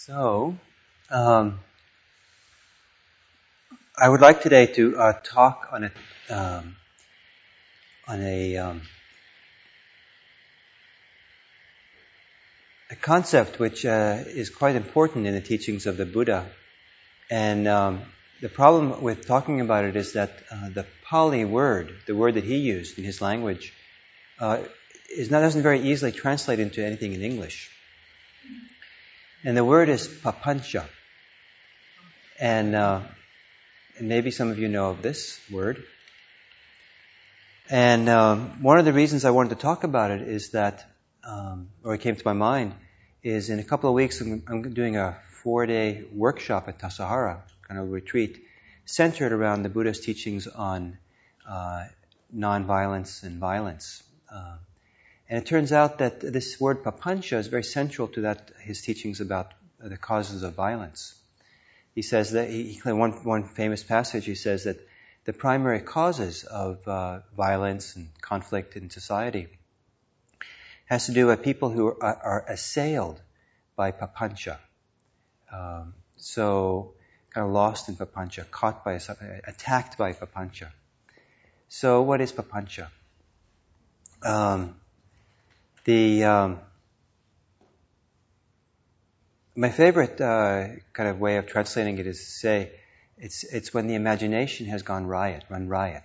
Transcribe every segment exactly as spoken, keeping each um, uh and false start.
So, um, I would like today to uh, talk on a um, on a um, a concept which uh, is quite important in the teachings of the Buddha. And um, the problem with talking about it is that uh, the Pali word, the word that he used in his language, uh, is not doesn't very easily translate into anything in English. And the word is papancha. And, uh, and maybe some of you know of this word. And um, one of the reasons I wanted to talk about it is that, um, or it came to my mind, is in a couple of weeks I'm, I'm doing a four-day workshop at Tassajara, kind of a retreat, centered around the Buddha's teachings on uh, non-violence and violence. Uh, and it turns out that this word papancha is very central to that his teachings about the causes of violence. He says that he, one one famous passage. He says that the primary causes of uh, violence and conflict in society has to do with people who are, are assailed by papancha. Um, so, kind of lost in papancha, caught by, attacked by papancha. So, what is papancha? Um, the um, my favorite uh, kind of way of translating it is to say it's it's when the imagination has gone riot, run riot.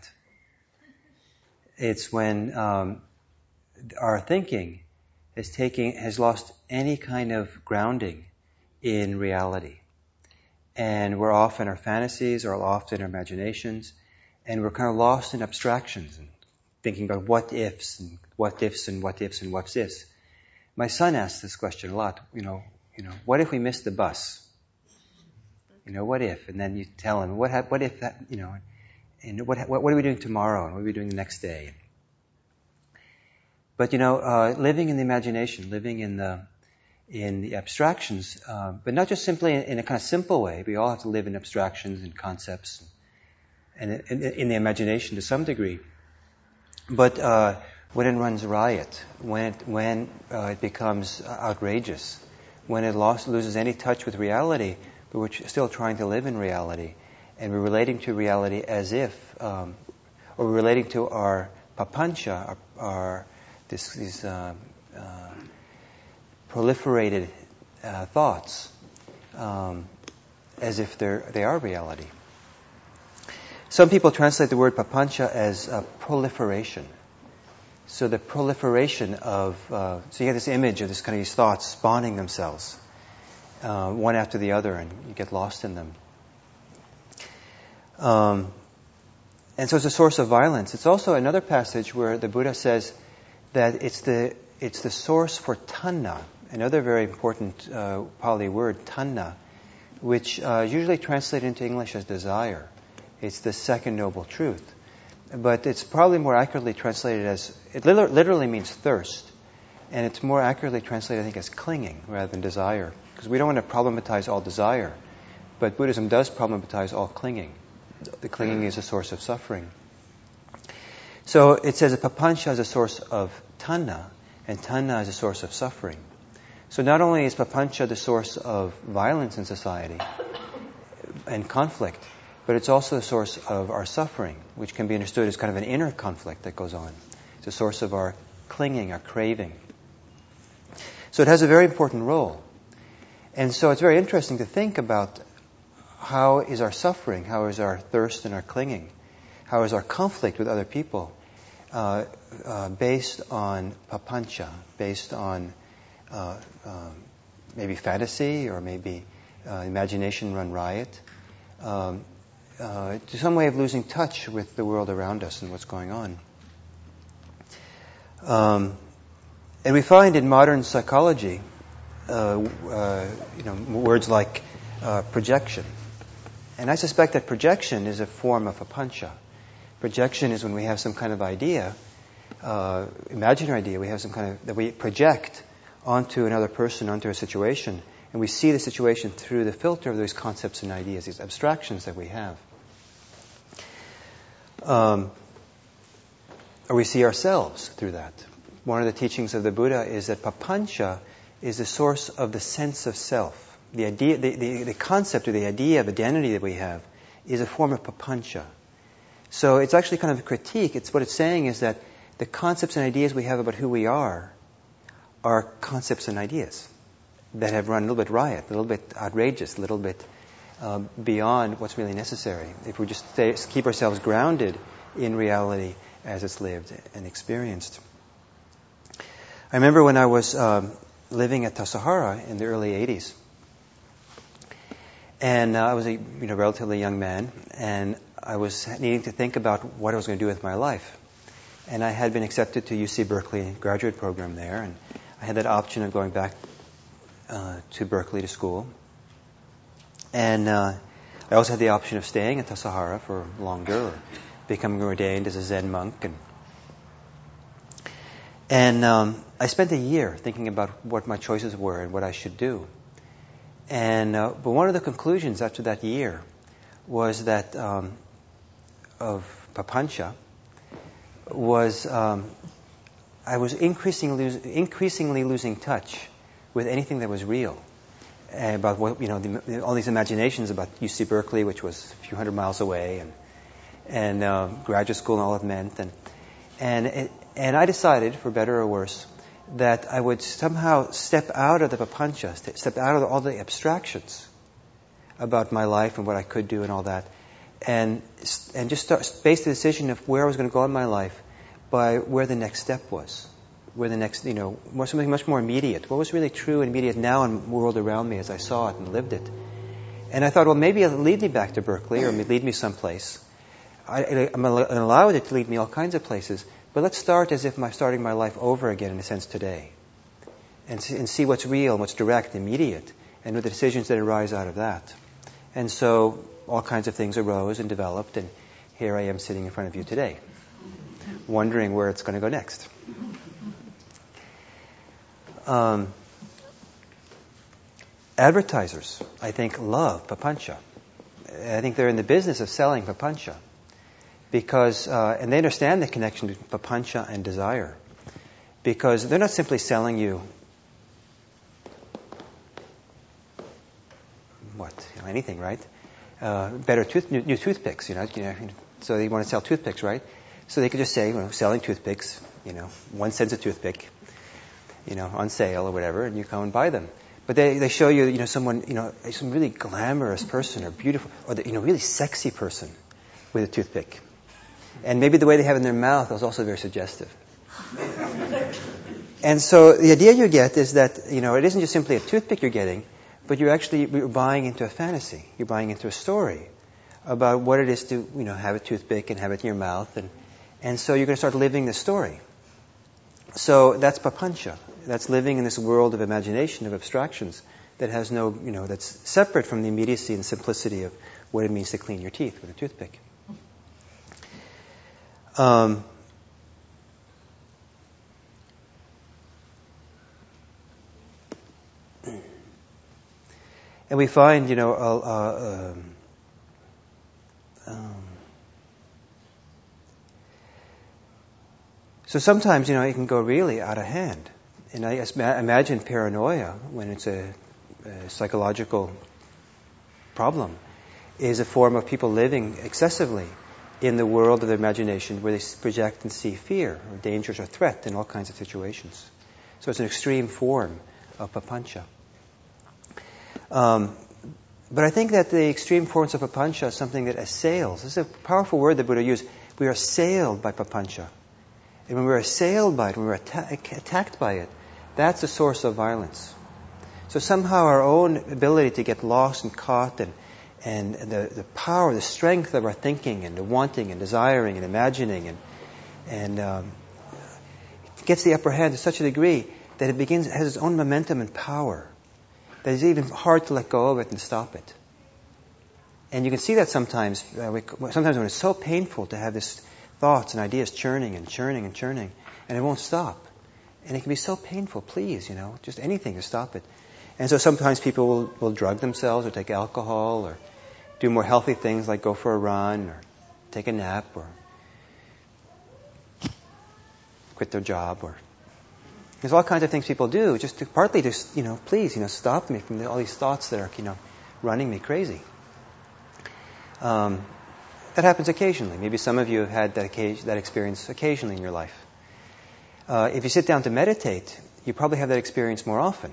It's when um, our thinking is taking has lost any kind of grounding in reality, and we're off in our fantasies or off in our imaginations, and we're kind of lost in abstractions and thinking about what ifs and what ifs and what ifs and what's ifs. My son asks this question a lot. You know, you know, what if we missed the bus? You know, what if? And then you tell him, what what if that? You know, and what what, what are we doing tomorrow? And what are we doing the next day? But you know, uh, living in the imagination, living in the in the abstractions, uh, but not just simply in, in a kind of simple way. We all have to live in abstractions and concepts, and, and in, in the imagination to some degree. But uh, when it runs riot, when it, when uh, it becomes outrageous, when it lost, loses any touch with reality, but we're still trying to live in reality, and we're relating to reality as if, um, or we're relating to our papancha, our, our this, these uh, uh, proliferated uh, thoughts, um, as if they're they are reality. Some people translate the word papancha as uh, proliferation. So the proliferation of, uh, so you get this image of this kind of these thoughts spawning themselves, uh, one after the other, and you get lost in them. Um, and so it's a source of violence. It's also another passage where the Buddha says that it's the it's the source for tanna, another very important uh, Pali word, tanna, which uh, is usually translated into English as desire. It's the second noble truth. But it's probably more accurately translated as, it literally means thirst. And it's more accurately translated, I think, as clinging rather than desire. Because we don't want to problematize all desire. But Buddhism does problematize all clinging. The clinging is a source of suffering. So it says that papancha is a source of tanna, and tanna is a source of suffering. So not only is papancha the source of violence in society and conflict, but it's also a source of our suffering, which can be understood as kind of an inner conflict that goes on. It's a source of our clinging, our craving. So it has a very important role. And so it's very interesting to think about how is our suffering, how is our thirst and our clinging, how is our conflict with other people uh, uh, based on papancha, based on uh, um, maybe fantasy or maybe uh, imagination run riot. Um, Uh, to some way of losing touch with the world around us and what's going on. Um, and we find in modern psychology, uh, uh, you know, words like uh, projection. And I suspect that projection is a form of papancha. Projection is when we have some kind of idea, uh, imaginary idea, we have some kind of, that we project onto another person, onto a situation, and we see the situation through the filter of those concepts and ideas, these abstractions that we have. Um, or we see ourselves through that. One of the teachings of the Buddha is that papancha is the source of the sense of self. The idea, the, the, the concept or the idea of identity that we have is a form of papancha. So it's actually kind of a critique. It's what it's saying is that the concepts and ideas we have about who we are are concepts and ideas that have run a little bit riot, a little bit outrageous, a little bit um, beyond what's really necessary. If we just stay, keep ourselves grounded in reality as it's lived and experienced. I remember when I was um, living at Tassajara in the early eighties, and uh, I was a you know relatively young man, and I was needing to think about what I was going to do with my life. And I had been accepted to U C Berkeley graduate program there, and I had that option of going back uh, to Berkeley to school. And uh, I also had the option of staying at Tassajara for longer, or becoming ordained as a Zen monk. And, and um, I spent a year thinking about what my choices were and what I should do. And uh, but one of the conclusions after that year was that um, of papancha was um, I was increasingly increasingly losing touch with anything that was real, uh, about what you know the, all these imaginations about U C Berkeley, which was a few hundred miles away, and and uh, graduate school and all it meant, and and it, and I decided, for better or worse, that I would somehow step out of the papancha, step out of all the abstractions about my life and what I could do and all that, and and just start, base the decision of where I was going to go in my life by where the next step was, where the next, you know, more, something much more immediate. What was really true and immediate now in the world around me as I saw it and lived it. And I thought, well, maybe it'll lead me back to Berkeley or lead me someplace. I, I'm allowed it to lead me all kinds of places, but let's start as if I'm starting my life over again in a sense today, and see, and see what's real, what's direct, immediate, and what the decisions that arise out of that. And so all kinds of things arose and developed, and here I am sitting in front of you today, wondering where it's going to go next. Um, advertisers, I think, love papancha. I think they're in the business of selling papancha, because uh, and they understand the connection between papancha and desire, because they're not simply selling you what you know, anything, right? Uh, better tooth, new, new toothpicks, you know, you know. So they want to sell toothpicks, right? So they could just say, you know, selling toothpicks, you know, one cent's a toothpick, you know, on sale or whatever, and you come and buy them. But they, they show you, you know, someone, you know, some really glamorous person or beautiful, or the, you know, really sexy person with a toothpick. And maybe the way they have it in their mouth is also very suggestive. And so the idea you get is that, you know, it isn't just simply a toothpick you're getting, but you're actually you're buying into a fantasy. You're buying into a story about what it is to, you know, have a toothpick and have it in your mouth. And, and so you're going to start living the story. So that's papancha. That's living in this world of imagination, of abstractions, that has no, you know, that's separate from the immediacy and simplicity of what it means to clean your teeth with a toothpick. Um, and we find, you know, uh, uh, um, um, so sometimes, you know, it can go really out of hand. And I imagine paranoia, when it's a, a psychological problem, is a form of people living excessively in the world of their imagination, where they project and see fear or dangers or threat in all kinds of situations. So it's an extreme form of papancha. Um, but I think that the extreme forms of papancha is something that assails. This is a powerful word that Buddha used. We are assailed by papancha. And when we're assailed by it, when we're atta- attacked by it, that's the source of violence. So somehow our own ability to get lost and caught, and and the, the power, the strength of our thinking and the wanting and desiring and imagining, and and um, it gets the upper hand to such a degree that it begins it has its own momentum and power that it's even hard to let go of it and stop it. And you can see that sometimes. Uh, we, sometimes when it's so painful to have this thoughts and ideas churning and churning and churning, and it won't stop. And it can be so painful. Please, you know, just anything to stop it. And so sometimes people will, will drug themselves or take alcohol or do more healthy things like go for a run or take a nap or quit their job or There's all kinds of things people do just to partly just, you know, please, you know, stop me from all these thoughts that are, you know, running me crazy. Um, that happens occasionally. Maybe some of you have had that occasion, that experience occasionally in your life. Uh, if you sit down to meditate, you probably have that experience more often.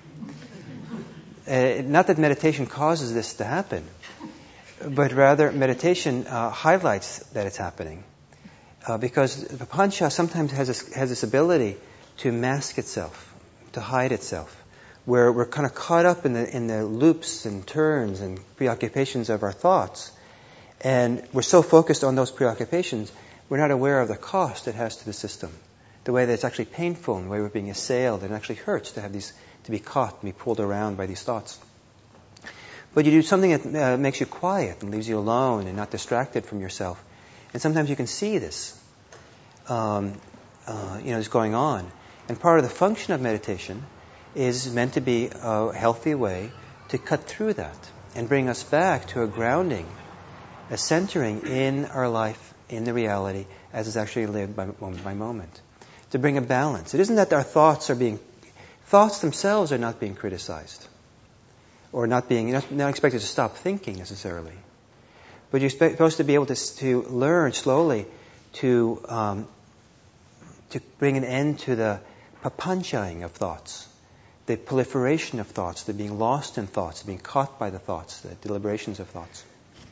Uh, not that meditation causes this to happen, but rather meditation uh, highlights that it's happening. Uh, because the papancha sometimes has this, has this ability to mask itself, to hide itself, where we're kind of caught up in the in the loops and turns and preoccupations of our thoughts, and we're so focused on those preoccupations, we're not aware of the cost it has to the system, the way that it's actually painful, and the way we're being assailed, and it actually hurts to have these, to be caught and be pulled around by these thoughts. But you do something that uh, makes you quiet and leaves you alone and not distracted from yourself, and sometimes you can see this, um, uh, you know, is going on. And part of the function of meditation is meant to be a healthy way to cut through that and bring us back to a grounding, a centering in our life, in the reality, as it's actually lived by moment by moment. To bring a balance. It isn't that our thoughts are being, thoughts themselves are not being criticized, or not being, not, not expected to stop thinking necessarily. But you're supposed to be able to, to learn slowly to, um, to bring an end to the papanchaing of thoughts, the proliferation of thoughts, the being lost in thoughts, the being caught by the thoughts, the deliberations of thoughts.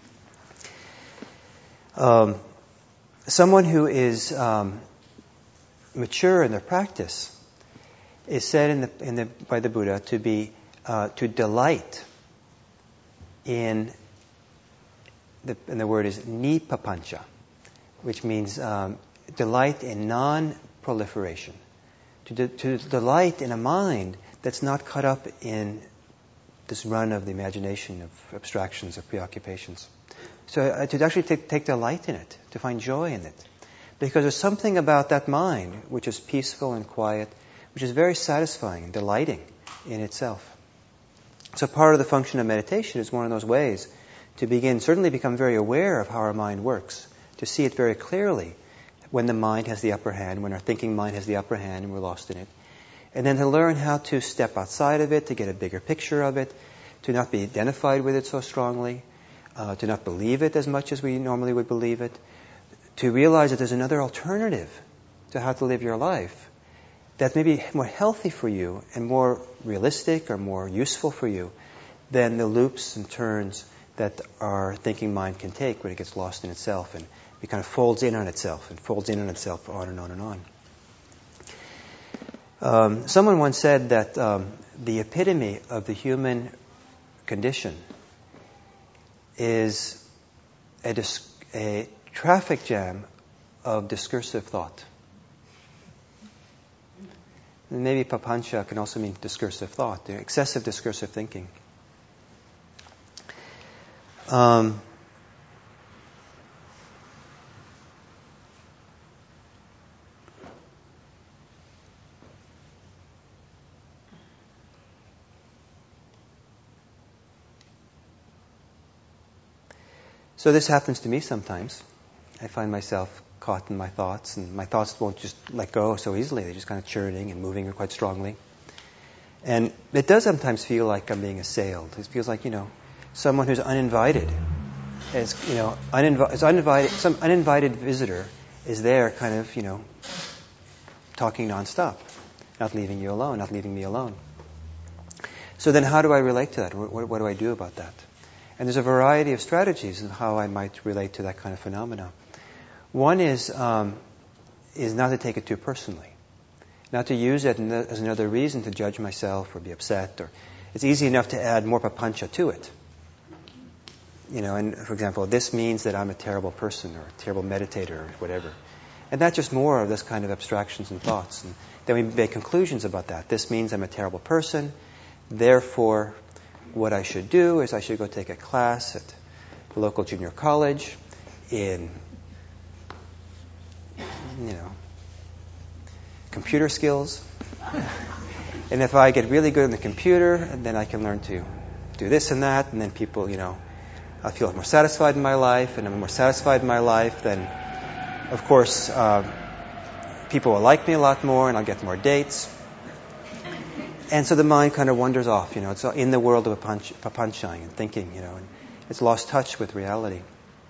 Um, someone who is um, mature in their practice is said in the, in the, by the Buddha to be uh, to delight in the, and the word is nipapancha, which means um, delight in non-proliferation. To, de- to delight in a mind that's not caught up in this run of the imagination, of abstractions, of preoccupations. So uh, to actually take, take delight in it, to find joy in it. Because there's something about that mind which is peaceful and quiet, which is very satisfying and delighting in itself. So part of the function of meditation is one of those ways to begin, certainly become very aware of how our mind works, to see it very clearly when the mind has the upper hand, when our thinking mind has the upper hand and we're lost in it. And then to learn how to step outside of it, to get a bigger picture of it, to not be identified with it so strongly, uh, to not believe it as much as we normally would believe it, to realize that there's another alternative to how to live your life that may be more healthy for you and more realistic or more useful for you than the loops and turns that our thinking mind can take when it gets lost in itself and it kind of folds in on itself and folds in on itself on and on and on. Um, someone once said that um, the epitome of the human condition is a, dis- a traffic jam of discursive thought. And maybe papancha can also mean discursive thought, excessive discursive thinking. Um, So this happens to me sometimes. I find myself caught in my thoughts, and my thoughts won't just let go so easily. They're just kind of churning and moving quite strongly. And it does sometimes feel like I'm being assailed. It feels like, you know, someone who's uninvited, is, you know, uninvi- is uninvited, some uninvited visitor is there kind of, you know, talking nonstop, not leaving you alone, not leaving me alone. So then how do I relate to that? What, what do I do about that? And there's a variety of strategies in how I might relate to that kind of phenomena. One is um, is not to take it too personally, not to use it as another reason to judge myself or be upset. Or it's easy enough to add more papancha to it. You know, and for example, this means that I'm a terrible person or a terrible meditator or whatever. And that's just more of this kind of abstractions and thoughts. And then we make conclusions about that. This means I'm a terrible person, therefore what I should do is I should go take a class at the local junior college in, you know, computer skills. And if I get really good in the computer, then I can learn to do this and that, and then people, you know, I feel more satisfied in my life, and I'm more satisfied in my life, then, of course, uh, people will like me a lot more, and I'll get more dates. And so the mind kind of wanders off, you know, it's in the world of papanchaying and thinking, you know, and it's lost touch with reality.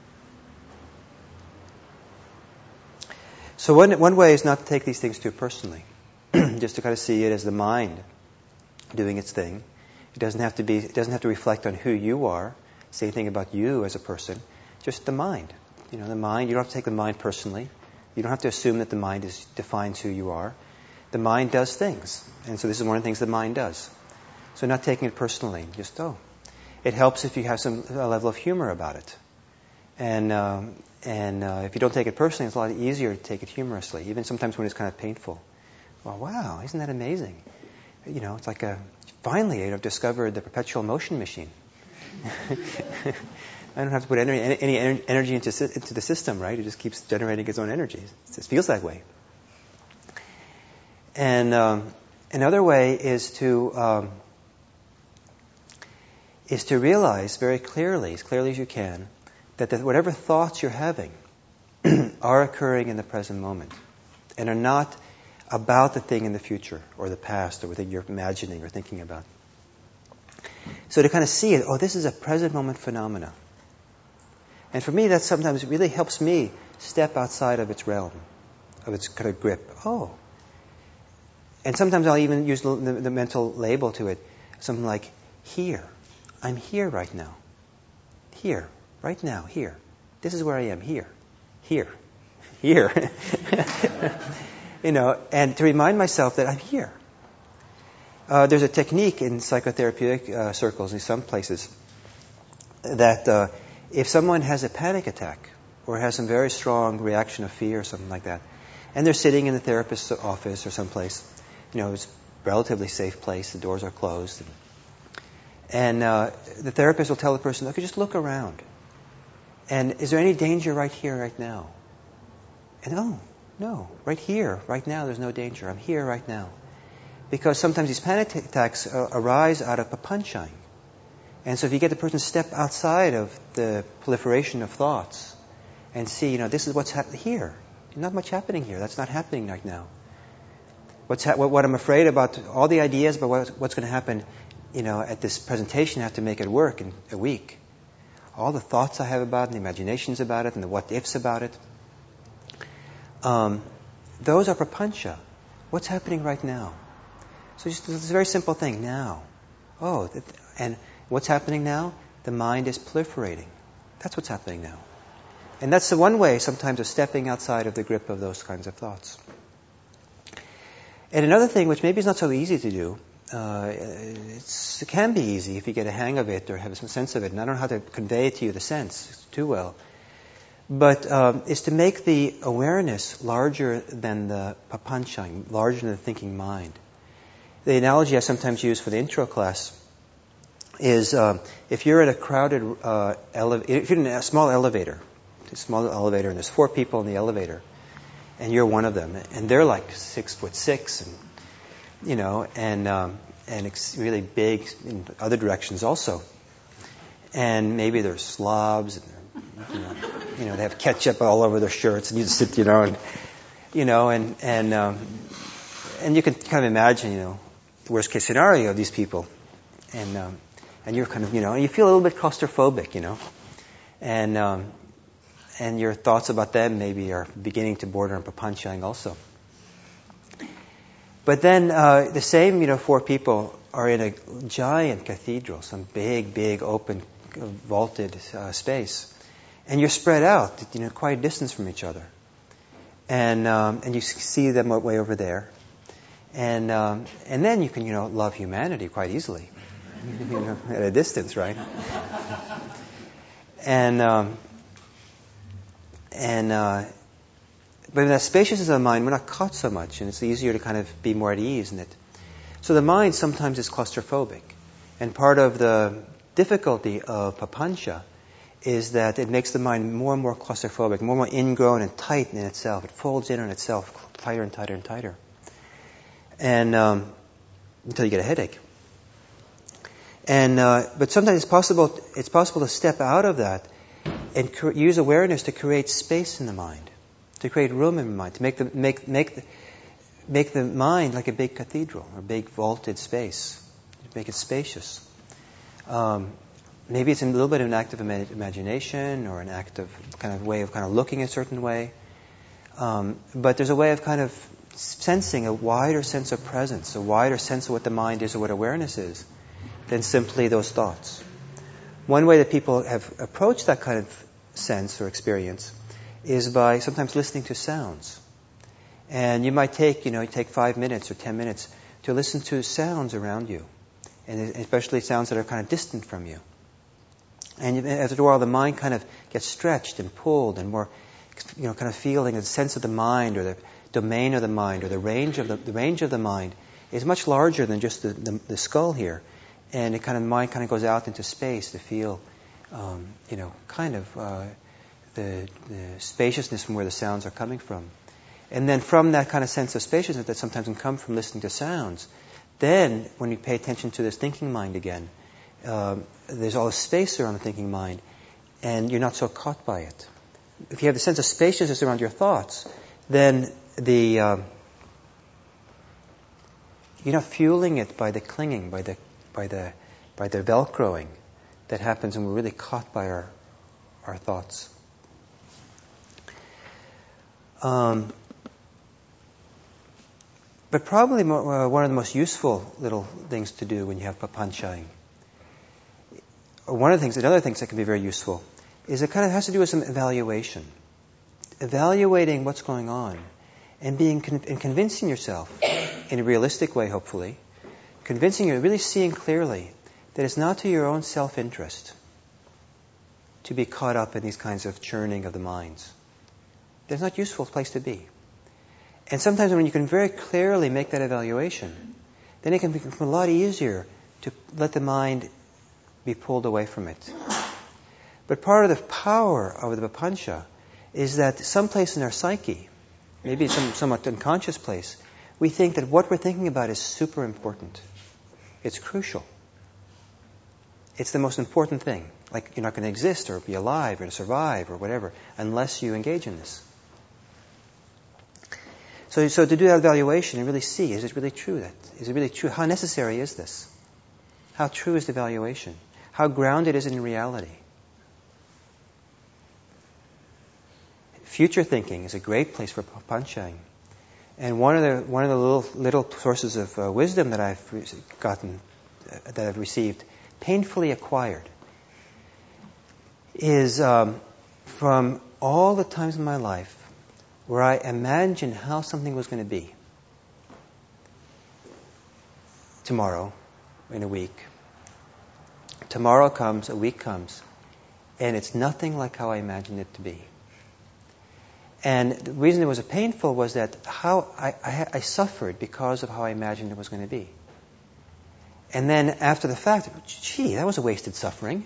So one one way is not to take these things too personally, just to kind of see it as the mind doing its thing. It doesn't have to be. It doesn't have to reflect on who you are, say anything about you as a person. Just the mind. You know, the mind. You don't have to take the mind personally. You don't have to assume that the mind is defines who you are. The mind does things, and so this is one of the things the mind does. So not taking it personally. Just oh, it helps if you have some a level of humor about it, and. Um, And uh, if you don't take it personally, it's a lot easier to take it humorously, even sometimes when it's kind of painful. Well, wow, isn't that amazing? You know, it's like a, finally I've discovered the perpetual motion machine. I don't have to put any, any energy into, into the system, right? It just keeps generating its own energy. It just feels that way. And um, another way is to um, is to realize very clearly, as clearly as you can, that the, whatever thoughts you're having are occurring in the present moment and are not about the thing in the future or the past or the thing you're imagining or thinking about. So to kind of see it, oh, this is a present moment phenomena. And for me, that sometimes really helps me step outside of its realm, of its kind of grip. Oh. And sometimes I'll even use the, the, the mental label to it, something like, here. I'm here right now. Here. Right now, here. This is where I am, here. Here. Here. You know, and to remind myself that I'm here. Uh, there's a technique in psychotherapeutic uh, circles in some places that uh, if someone has a panic attack or has some very strong reaction of fear or something like that, and they're sitting in the therapist's office or someplace, you know, it's a relatively safe place, the doors are closed, and, and uh, the therapist will tell the person, okay, just look around. And is there any danger right here, right now? And oh, no, right here, right now, there's no danger. I'm here right now. Because sometimes these panic attacks uh, arise out of papanchaying. And so if you get the person to step outside of the proliferation of thoughts and see, you know, this is what's happening here. Not much happening here. That's not happening right now. What's ha- what, what I'm afraid about, all the ideas about what, what's going to happen, you know, at this presentation, I have to make it work in a week. All the thoughts I have about it, and the imaginations about it, and the what-ifs about it, um, those are prapancha. What's happening right now? So just this very simple thing, now. Oh, and what's happening now? The mind is proliferating. That's what's happening now. And that's the one way sometimes of stepping outside of the grip of those kinds of thoughts. And another thing, which maybe is not so easy to do, Uh, it's, it can be easy if you get a hang of it or have some sense of it. And I don't know how to convey to you the sense too well. But um, is to make the awareness larger than the papanchaying, larger than the thinking mind. The analogy I sometimes use for the intro class is um, if you're at a crowded, uh, ele- if you're in a small elevator, a small elevator, and there's four people in the elevator, and you're one of them, and they're like six foot six, and you know, and um, and it's really big in other directions also. And maybe they're slobs, and they're, you know, you know, they have ketchup all over their shirts, and you just sit, you know, and you know, and and um, and you can kind of imagine, you know, the worst case scenario of these people, and um, and you're kind of, you know, you feel a little bit claustrophobic, you know, and um, and your thoughts about them maybe are beginning to border on papanchaying also. But then uh, the same, you know, four people are in a giant cathedral, some big, big, open, vaulted uh, space, and you're spread out, you know, quite a distance from each other, and um, and you see them way over there, and um, and then you can, you know, love humanity quite easily, you know, at a distance, right? and um, and. Uh, But in that spaciousness of mind, we're not caught so much, and it's easier to kind of be more at ease in it. So the mind sometimes is claustrophobic. And part of the difficulty of papancha is that it makes the mind more and more claustrophobic, more and more ingrown and tight in itself. It folds in on itself tighter and tighter and tighter. And um, until you get a headache. And uh, but sometimes it's possible it's possible to step out of that and cre- use awareness to create space in the mind. To create room in the mind, to make the make make the, make the mind like a big cathedral or big vaulted space. Make it spacious. Um, maybe it's a little bit of an act of ima- imagination or an act of kind of way of kind of looking a certain way. Um, but there's a way of kind of sensing a wider sense of presence, a wider sense of what the mind is or what awareness is than simply those thoughts. One way that people have approached that kind of sense or experience is by sometimes listening to sounds. And you might take, you know, you take five minutes or ten minutes to listen to sounds around you, and especially sounds that are kind of distant from you. And after a while, the mind kind of gets stretched and pulled and more, you know, kind of feeling a sense of the mind or the domain of the mind or the range of the, the range of the mind is much larger than just the, the, the skull here. And it kind of mind kind of goes out into space to feel, um, you know, kind of uh, the, the spaciousness from where the sounds are coming from. And then from that kind of sense of spaciousness that sometimes can come from listening to sounds, then when you pay attention to this thinking mind again, um, there's all the space around the thinking mind, and you're not so caught by it. If you have the sense of spaciousness around your thoughts, then the um, you're not fueling it by the clinging, by the by the by the velcroing that happens when we're really caught by our our thoughts. Um, but probably more, uh, one of the most useful little things to do when you have papanchaing, or one of the things, another things that can be very useful, is it kind of has to do with some evaluation, evaluating what's going on, and being con- and convincing yourself in a realistic way, hopefully, convincing you, really seeing clearly that it's not to your own self-interest to be caught up in these kinds of churning of the minds. That's not a useful place to be. And sometimes when you can very clearly make that evaluation, then it can become a lot easier to let the mind be pulled away from it. But part of the power of the papancha is that someplace in our psyche, maybe some somewhat unconscious place, we think that what we're thinking about is super important. It's crucial. It's the most important thing. Like you're not going to exist or be alive or survive or whatever unless you engage in this. So, so to do that evaluation and really see, is it really true? That is it really true? How necessary is this? How true is the evaluation? How grounded is it in reality? Future thinking is a great place for papanchaing. And one of the one of the little little sources of uh, wisdom that I've re- gotten, uh, that I've received, painfully acquired, is um, from all the times in my life where I imagined how something was going to be tomorrow, in a week. Tomorrow comes, a week comes, and it's nothing like how I imagined it to be. And the reason it was painful was that how I, I, I suffered because of how I imagined it was going to be. And then after the fact, gee, that was a wasted suffering.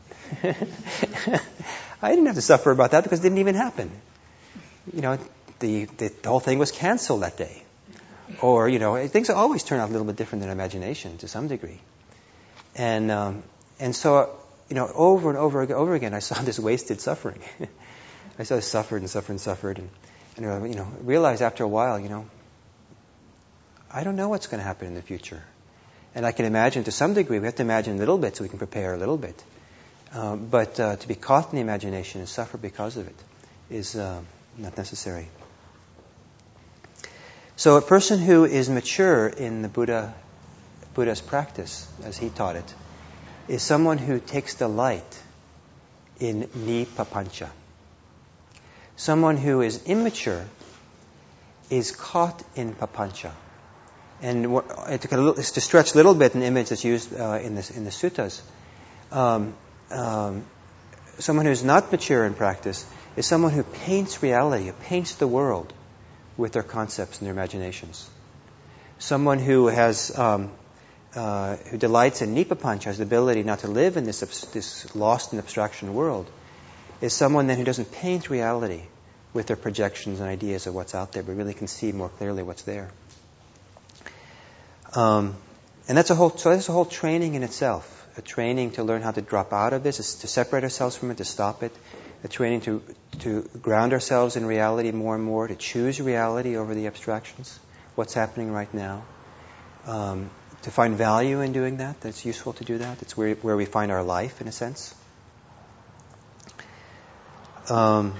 I didn't have to suffer about that because it didn't even happen. You know, the, the, the whole thing was canceled that day. Or, you know, things always turn out a little bit different than imagination to some degree. And um, and so, you know, over and over and over again, I saw this wasted suffering. I saw suffered and suffered and suffered, and, and you know, realized after a while, you know, I don't know what's going to happen in the future, and I can imagine to some degree. We have to imagine a little bit so we can prepare a little bit. Um, but uh, to be caught in the imagination and suffer because of it is uh, not necessary. So, a person who is mature in the Buddha Buddha's practice, as he taught it, is someone who takes delight in ni-papancha. Someone who is immature is caught in papancha. And to stretch a little bit an image that's used uh, in, this, in the suttas, um, um, someone who's not mature in practice is someone who paints reality, who paints the world with their concepts and their imaginations. Someone who has um, uh, who delights in ni-papancha, has the ability not to live in this this lost in abstraction world, is someone then who doesn't paint reality with their projections and ideas of what's out there, but really can see more clearly what's there. Um, and that's a whole so that's a whole training in itself. A training to learn how to drop out of this, to separate ourselves from it, to stop it. A training to to ground ourselves in reality more and more, to choose reality over the abstractions, what's happening right now. Um, to find value in doing that, that's useful to do that. It's where, where we find our life, in a sense. Um,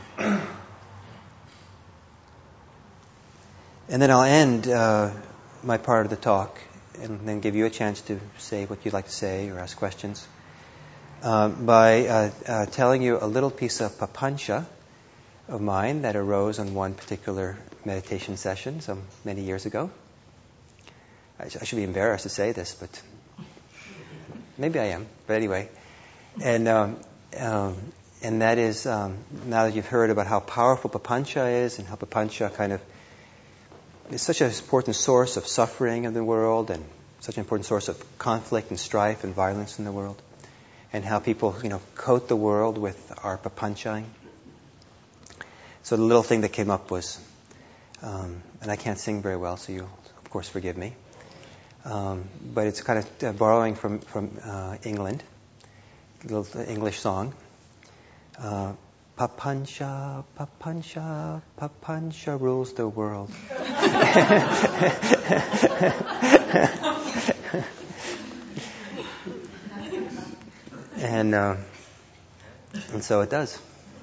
and then I'll end uh, my part of the talk and then give you a chance to say what you'd like to say or ask questions uh, by uh, uh, telling you a little piece of papancha of mine that arose on one particular meditation session some many years ago. I, sh- I should be embarrassed to say this, but maybe I am. But anyway, and um, um, and that is um, now that you've heard about how powerful papancha is and how papancha kind of is such an important source of suffering in the world and such an important source of conflict and strife and violence in the world, and how people, you know, coat the world with our papanchaing. So the little thing that came up was, um, and I can't sing very well, so you, of course, forgive me. Um, but it's kind of uh, borrowing from from uh, England, a little English song. Uh, Papancha, papancha, papancha rules the world. and uh, and so it does.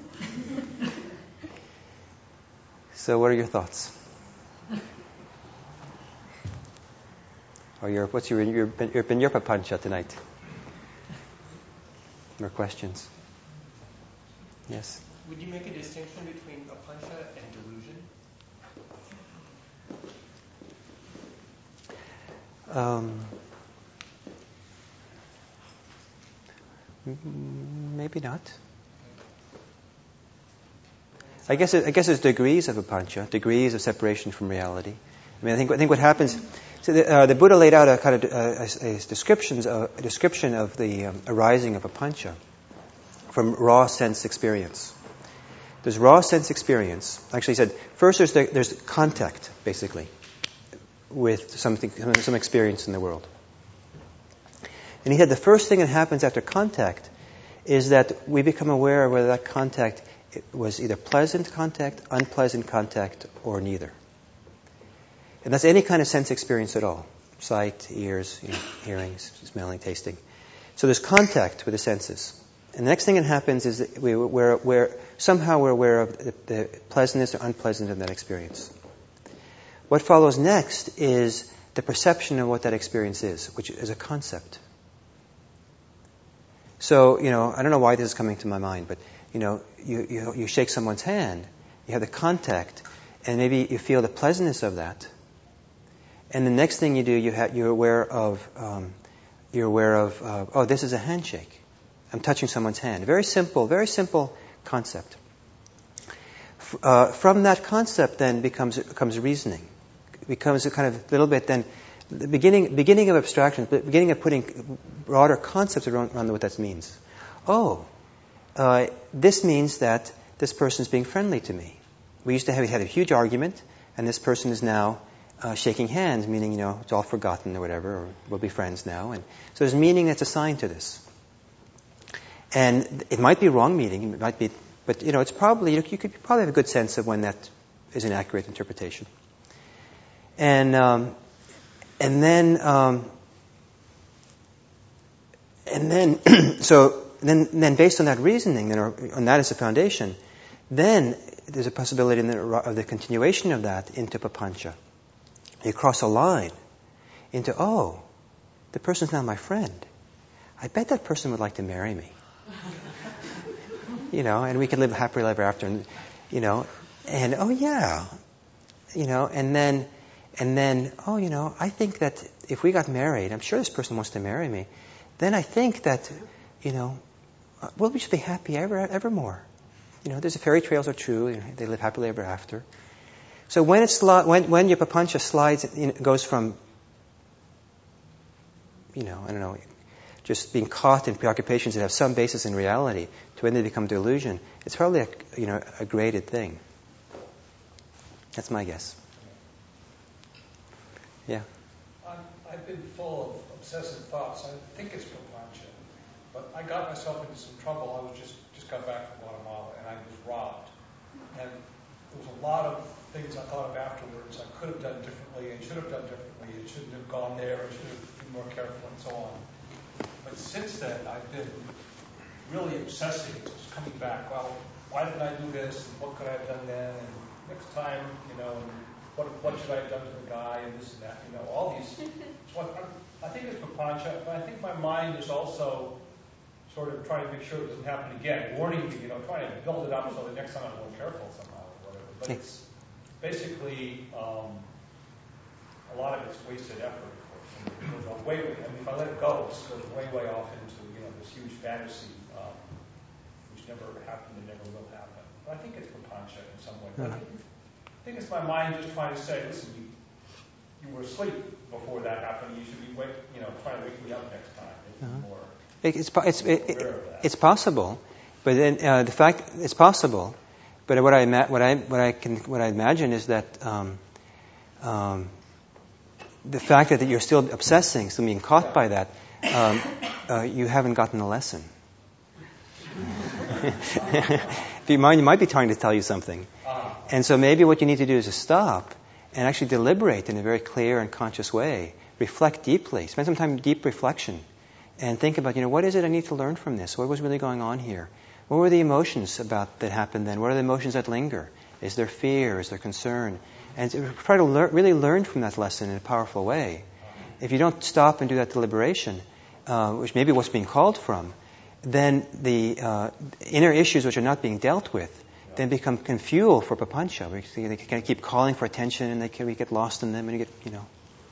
So, what are your thoughts? Or your what's your your your, your papancha tonight? More questions? Yes. Would you make a distinction between papancha and delusion? Um, maybe not. I guess it, I guess there's degrees of papancha, degrees of separation from reality. I mean, I think I think what happens. So the, uh, the Buddha laid out a kind of uh, a, a, descriptions of, a description of the um, arising of papancha from raw sense experience. There's raw sense experience. Actually, he said first there's the, there's contact, basically, with something, some experience in the world. And he said the first thing that happens after contact is that we become aware of whether that contact was either pleasant contact, unpleasant contact, or neither. And that's any kind of sense experience at all: sight, ears, you know, hearings, smelling, tasting. So there's contact with the senses. And the next thing that happens is that we, we're, we're, somehow we're aware of the, the pleasantness or unpleasantness of that experience. What follows next is the perception of what that experience is, which is a concept. So, you know, I don't know why this is coming to my mind, but, you know, you, you, you shake someone's hand, you have the contact, and maybe you feel the pleasantness of that. And the next thing you do, you ha- you're aware of, um, you're aware of, uh, oh, this is a handshake. I'm touching someone's hand. Very simple, very simple concept. F- uh, from that concept then becomes becomes reasoning. It becomes a kind of little bit then, the beginning beginning of abstraction, the beginning of putting broader concepts around, around what that means. Oh, uh, this means that this person is being friendly to me. We used to have we had a huge argument, and this person is now uh, shaking hands, meaning, you know, it's all forgotten or whatever, or we'll be friends now. And so there's meaning that's assigned to this. And it might be wrong meaning, it might be, but, you know, it's probably, you could probably have a good sense of when that is an accurate interpretation. And um, and then um, and then so then then based on that reasoning, then or on that as a foundation, then there's a possibility in the, of the continuation of that into papancha. You cross a line into, oh, the person's now my friend. I bet that person would like to marry me. You know, and we can live happily ever after, and, you know, and oh yeah, you know, and then, and then, oh, you know, I think that if we got married, I'm sure this person wants to marry me. Then I think that, you know, well, we should be happy ever, evermore. You know, there's the fairy tales are true. You know, they live happily ever after. So when it's when when your papancha slides, it goes from, you know, I don't know, just being caught in preoccupations that have some basis in reality to when they become delusion, it's probably a, you know, a graded thing. That's my guess. Yeah. I'm, I've been full of obsessive thoughts. I think it's papancha, but I got myself into some trouble. I was just just got back from Guatemala and I was robbed, and there was a lot of things I thought of afterwards I could have done differently and should have done differently. It shouldn't have gone there. I should have been more careful and so on. But since then, I've been really obsessing, just coming back. Well, why didn't I do this? And what could I have done then? And next time, you know, what what should I have done to the guy? And this and that. You know, all these. So I, I think it's papancha, but I think my mind is also sort of trying to make sure it doesn't happen again, warning me, you know, trying to build it up so that next time I'm more careful somehow or whatever. But it's basically um, a lot of it's wasted effort. It goes on way, way. I mean, if I let it go, it goes way, way off into you know this huge fantasy, um, which never happened and never will happen. But I think it's papancha in some way. But I think, I think it's my mind just trying to say, listen, you, you were asleep before that happened. You should be wake, you know, trying to wake me up next time. It's uh-huh. more. It's it's it, it, it's possible, but then uh, the fact it's possible, but what I ima- what I what I can what I imagine is that um, um, the fact that you're still obsessing, still being caught by that, um, uh, you haven't gotten the lesson. If you mind, you might be trying to tell you something, and so maybe what you need to do is to stop and actually deliberate in a very clear and conscious way, reflect deeply, spend some time in deep reflection. And think about, you know, what is it I need to learn from this? What was really going on here? What were the emotions about that happened then? What are the emotions that linger? Is there fear? Is there concern? And try to lear- really learn from that lesson in a powerful way. If you don't stop and do that deliberation, uh, which maybe what's being called from, then the uh, inner issues which are not being dealt with then become can fuel for papancha. We, they kind of keep calling for attention, and they can, we get lost in them, and you get, you know.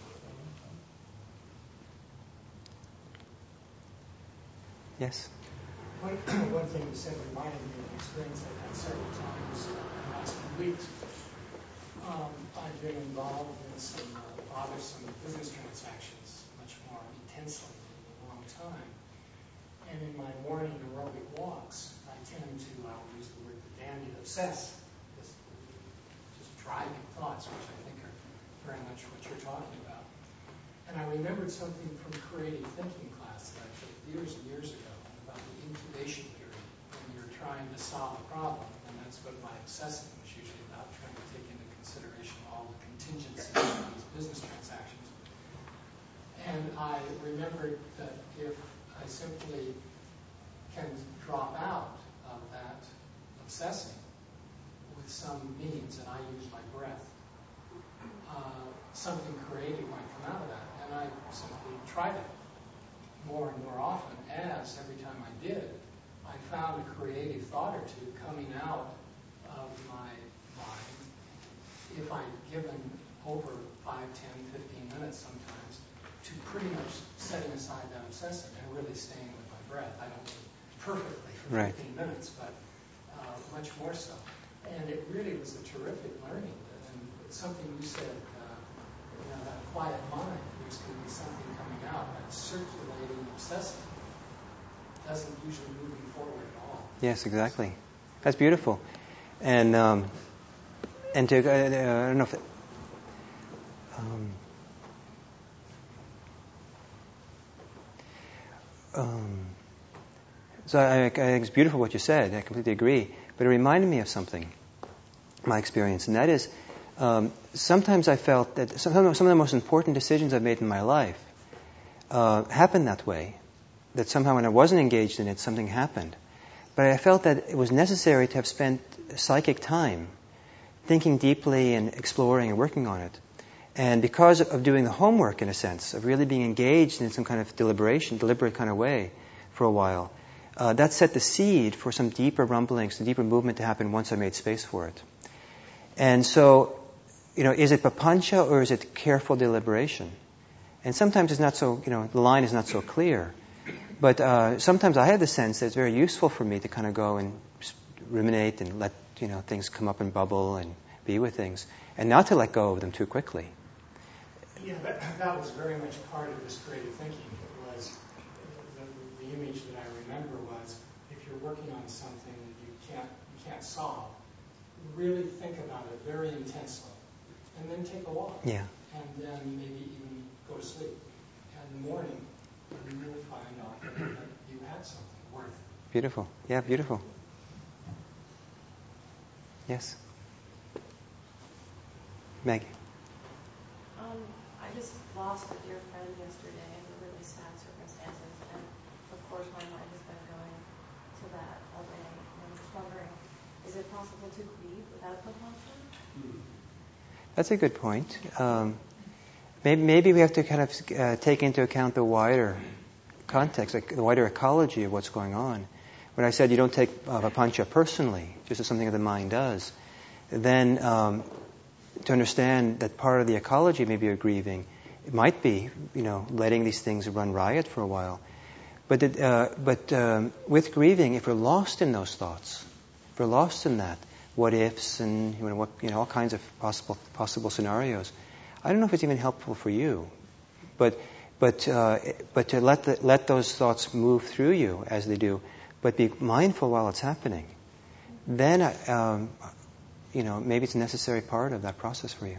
Yes? One, one thing you said reminded me of an experience I've had several times in the last few weeks. Um, I've been involved in some uh, bothersome business transactions much more intensely in a long time. And in my morning aerobic walks, I tend to, I'll use the word that Dan did, obsess. Just, just driving thoughts, which I think are very much what you're talking about. And I remembered something from creative thinking class that I took years and years ago about the incubation period when you're trying to solve a problem, and that's what my obsessing was usually about, trying to take into consideration all the contingencies of these business transactions. And I remembered that if I simply can drop out of that obsessing with some means, and I use my breath, uh, something creative might come out of that. And I simply tried it more and more often, as every time I did, I found a creative thought or two coming out of my mind if I'd given over five, ten, fifteen minutes sometimes to pretty much setting aside that obsessing and really staying with my breath. I don't do it perfectly for right. fifteen minutes, but uh, much more so. And it really was a terrific learning. And something you said, uh, you know, that quiet mind, there's going to be something coming out. That circulating obsessing doesn't usually move you forward at all. Yes, exactly. That's beautiful. And um, and to uh, I don't know if it, um, um, so I, I think it's beautiful what you said. I completely agree. But it reminded me of something, my experience, and that is um, sometimes I felt that some, some of the most important decisions I've made in my life uh, happened that way. That somehow when I wasn't engaged in it, something happened. But I felt that it was necessary to have spent psychic time thinking deeply and exploring and working on it. And because of doing the homework, in a sense, of really being engaged in some kind of deliberation, deliberate kind of way for a while, uh, that set the seed for some deeper rumblings, some deeper movement to happen once I made space for it. And so, you know, is it papancha or is it careful deliberation? And sometimes it's not so, you know, the line is not so clear. But uh, sometimes I have the sense that it's very useful for me to kind of go and ruminate and let, you know, things come up and bubble and be with things, and not to let go of them too quickly. Yeah, that, that was very much part of this creative thinking. It was the, the image that I remember was if you're working on something that you can't you can't solve, really think about it very intensely, and then take a walk. Yeah. And then maybe even go to sleep. And in the morning, you really find out that you had something worth it. Beautiful. Yeah, beautiful. Yes. Maggie? Um, I just lost a dear friend yesterday under really sad circumstances, and of course my mind has been going to that all day. And I'm just wondering, is it possible to grieve without papancha? That's a good point. Um, maybe, maybe we have to kind of uh, take into account the wider context, like the wider ecology of what's going on. When I said you don't take uh, papancha personally, just as something that the mind does, then um, to understand that part of the ecology maybe of grieving, it might be, you know, letting these things run riot for a while. But it, uh, but um, with grieving, if we're lost in those thoughts, if we're lost in that, what ifs and you know, what, you know, all kinds of possible possible scenarios, I don't know if it's even helpful for you. But but uh, but to let the, let those thoughts move through you as they do, but be mindful while it's happening. Then um, you know, maybe it's a necessary part of that process for you.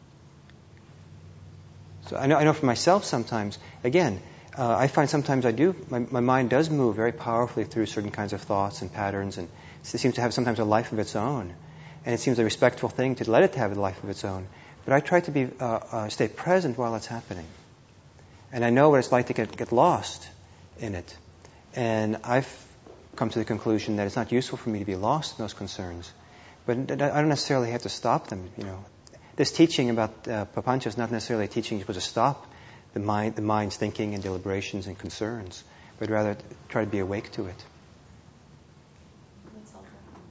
So I know, I know for myself sometimes, again, uh, I find sometimes I do, my, my mind does move very powerfully through certain kinds of thoughts and patterns, and it seems to have sometimes a life of its own. And it seems a respectful thing to let it have a life of its own. But I try to be, uh, uh, stay present while it's happening. And I know what it's like to get, get lost in it. And I've come to the conclusion that it's not useful for me to be lost in those concerns. But I don't necessarily have to stop them, you know. This teaching about uh, papancha is not necessarily a teaching you're supposed to stop the mind, the mind's thinking and deliberations and concerns, but rather try to be awake to it. That's helpful.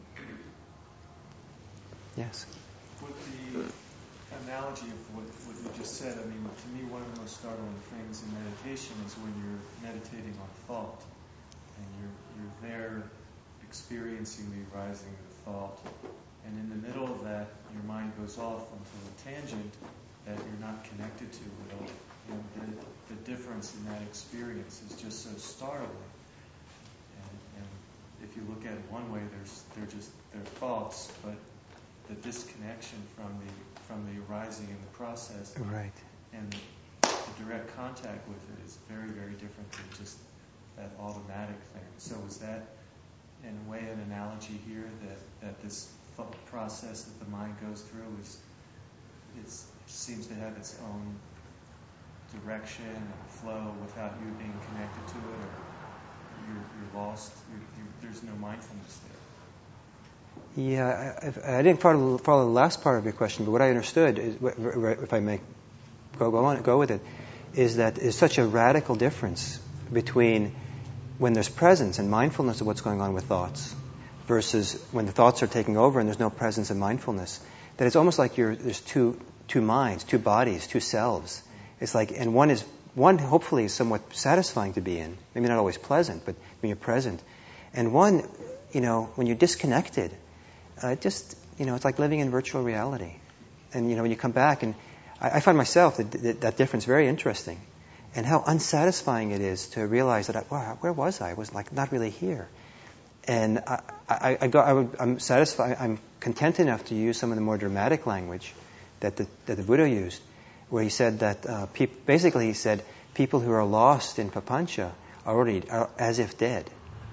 Yes. With the analogy of what, what you just said, I mean, to me, one of the most startling things in meditation is when you're meditating on thought, and you're you're there experiencing the arising of the thought. And in the middle of that, your mind goes off onto a tangent that you're not connected to at all. And the, the difference in that experience is just so startling. And, and if you look at it one way, there's they're just they're thoughts, but the disconnection from the from the arising in the process, Right. and the direct contact with it is very, very different than just that automatic thing. So is that, in a way, an analogy here that, that this thought process that the mind goes through is it's, seems to have its own direction and flow without you being connected to it, or you're, you're lost, you're, you're, there's no mindfulness there? Yeah, I, I didn't follow, follow the last part of your question, but what I understood, is, if I may go, go on, go with it, is that there's such a radical difference between when there's presence and mindfulness of what's going on with thoughts versus when the thoughts are taking over and there's no presence and mindfulness, that it's almost like you're, there's two two minds, two bodies, two selves. It's like, and one is, one hopefully is somewhat satisfying to be in, maybe not always pleasant, but when you're present. And one, you know, when you're disconnected, uh, it just, you know, it's like living in virtual reality. And, you know, when you come back, and I, I find myself that, that, that difference very interesting. And how unsatisfying it is to realize that, I, wow, where was I? I was like not really here. And I, I, I go, I would, I'm satisfied, I'm content enough to use some of the more dramatic language that the, that the Buddha used, where he said that, uh, peop, basically he said, people who are lost in papancha are already are as if dead.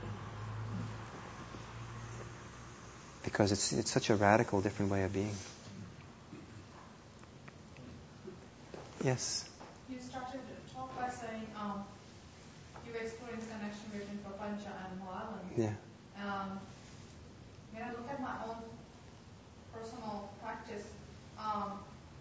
Because it's it's such a radical, different way of being. Yes? You started to talk by saying um, you experienced connection between papancha and violence. Yeah. Um, when I look at my own personal practice, um,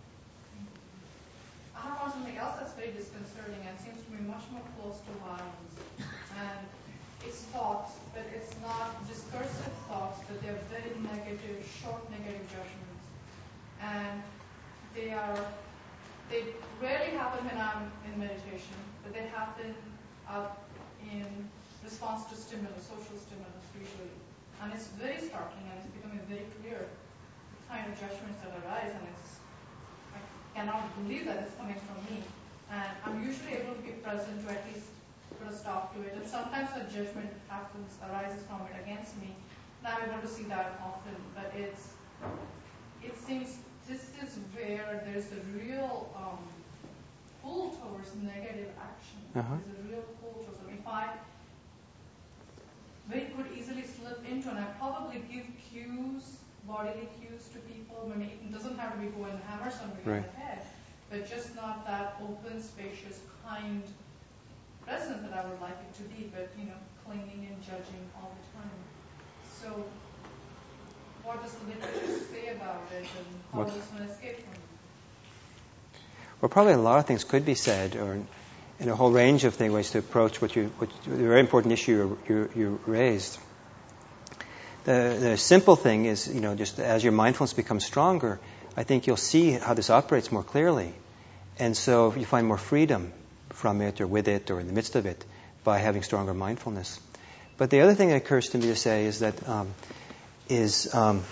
I have found something else that's very disconcerting and seems to be much more close to violence. And it's thoughts, but it's not discursive thoughts, but they're very negative, short negative judgments. And they are, they rarely happen when I'm in meditation, but they happen out in response to stimulus, social stimulus usually. And it's very startling and it's becoming very clear the kind of judgments that arise, and it's, I cannot believe that it's coming from me. And I'm usually able to be present to at least put a stop to it. And sometimes a judgment happens, arises from it against me. And I'm able to see that often. But it's, it seems this is where there's a real um, pull towards negative action. Uh-huh. There's a real pull towards it. If I very could easily slip into, and I probably give cues bodily cues to people. I mean, it doesn't have to be go and hammer somebody Right. on the head, but just not that open, spacious, kind presence that I would like it to be, but, you know, clinging and judging all the time. So what does the literature say about it, and how What- does one escape from it? Well, probably a lot of things could be said, or in a whole range of things, ways to approach what you, what, the very important issue you, you, you raised. The, the simple thing is, you know, just as your mindfulness becomes stronger, I think you'll see how this operates more clearly. And so you find more freedom from it, or with it, or in the midst of it, by having stronger mindfulness. But the other thing that occurs to me to say is that um, is um,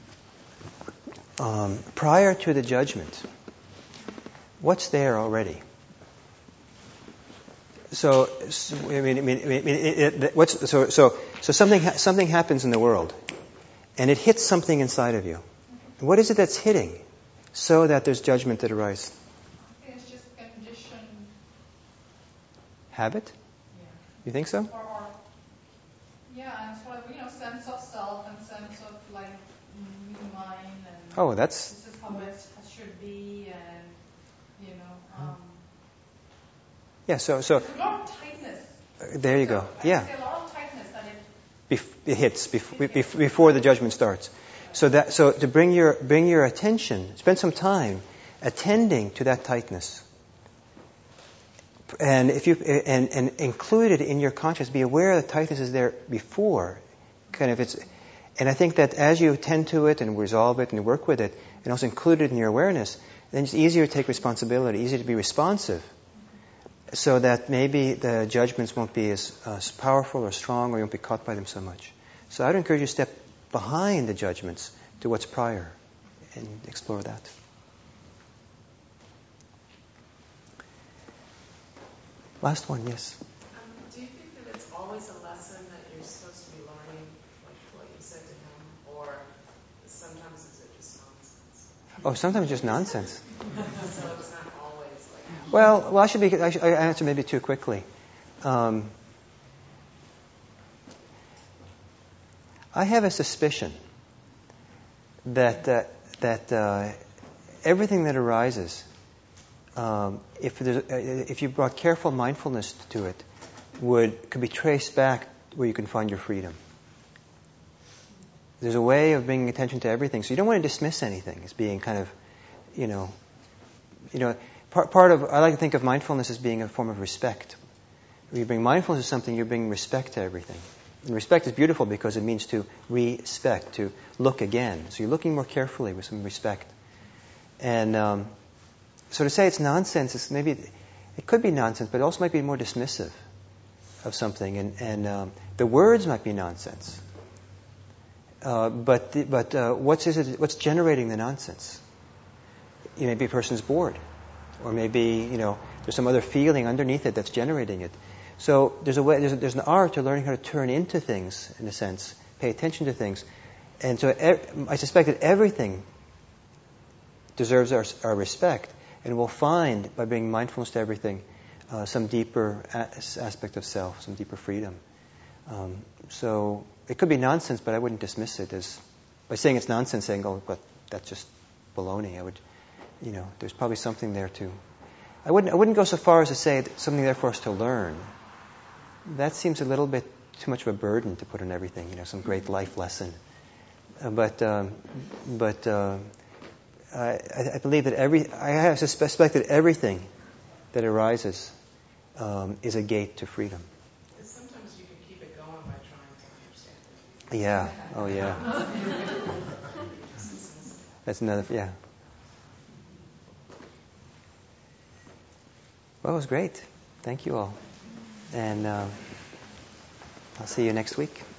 um, prior to the judgment, what's there already? So, so I mean, I mean, I mean it, it, what's so so so something ha- something happens in the world, and it hits something inside of you. What is it that's hitting, so that there's judgment that arises? I think it's just conditioned. Habit? Yeah. You think so? Or, or yeah, and sort of, you know, sense of self and sense of like me, mine, and Oh, that's this is how it should be, and you know, um, yeah. So so there's a lot of tightness. uh, there you So go. I Yeah, see a lot of tightness that it. Bef- it hits bef- bef- before the judgment starts. So that so to bring your bring your attention, spend some time attending to that tightness. And if you and, and include it in your consciousness, be aware the tightness is there before, kind of it's. And I think that as you attend to it and resolve it and work with it, and also include it in your awareness, then it's easier to take responsibility, easier to be responsive, so that maybe the judgments won't be as, uh, as powerful or strong, or you won't be caught by them so much. So I'd encourage you to step behind the judgments to what's prior and explore that. Last one, yes. Um, do you think that it's always a lesson that you're supposed to be learning, like what you said to him, or sometimes is it just nonsense? Oh, sometimes just nonsense. So it's not always like. Well, well, I should be. I should I answer maybe too quickly. Um, I have a suspicion that uh, that uh, everything that arises, um, if there's, uh, if you brought careful mindfulness to it, would could be traced back where you can find your freedom. There's a way of bringing attention to everything, so you don't want to dismiss anything as being kind of, you know, you know. Part, part of I like to think of mindfulness as being a form of respect. When you bring mindfulness to something, you're bringing respect to everything. And respect is beautiful because it means to respect, to look again. So you're looking more carefully with some respect. And um, so to say it's nonsense, it's maybe it could be nonsense, but it also might be more dismissive of something. And, and um, the words might be nonsense. Uh, but the, but uh, what's is it, what's generating the nonsense? You know, maybe a person's bored, or maybe you know there's some other feeling underneath it that's generating it. So there's a way, there's, a, there's an art to learning how to turn into things, in a sense, pay attention to things, and so e- I suspect that everything deserves our, our respect, and we'll find by bringing mindfulness to everything uh, some deeper as- aspect of self, some deeper freedom. Um, so it could be nonsense, but I wouldn't dismiss it as by saying it's nonsense, saying, "Oh, but that's just baloney." I would, you know, there's probably something there too. I wouldn't I wouldn't go so far as to say that something there for us to learn. That seems a little bit too much of a burden to put on everything, you know, some great life lesson. Uh, but um, but uh, I, I believe that every I have suspect that everything that arises um, is a gate to freedom. Sometimes you can keep it going by trying to understand it. Yeah. Oh, yeah. That's another. Yeah. Well, it was great. Thank you all. And uh, I'll see you next week.